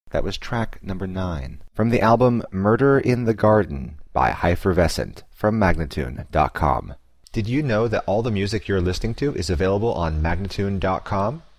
That was track number 9 from the album Murder in the Garden by Hypervescent from Magnatune.com. Did you know that all the music you're listening to is available on Magnatune.com?